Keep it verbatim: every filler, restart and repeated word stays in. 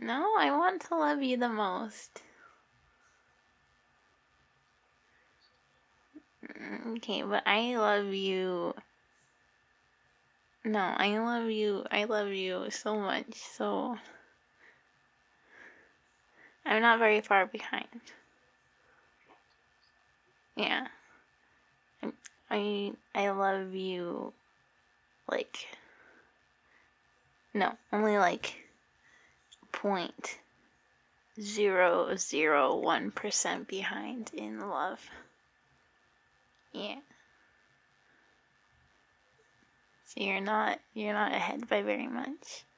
No, I want to love you the most. Okay, but I love you. No, I love you. I love you so much, so I'm not very far behind. Yeah. I I, I love you like no, only like point zero zero one percent behind in love. Yeah. So you're not you're not ahead by very much.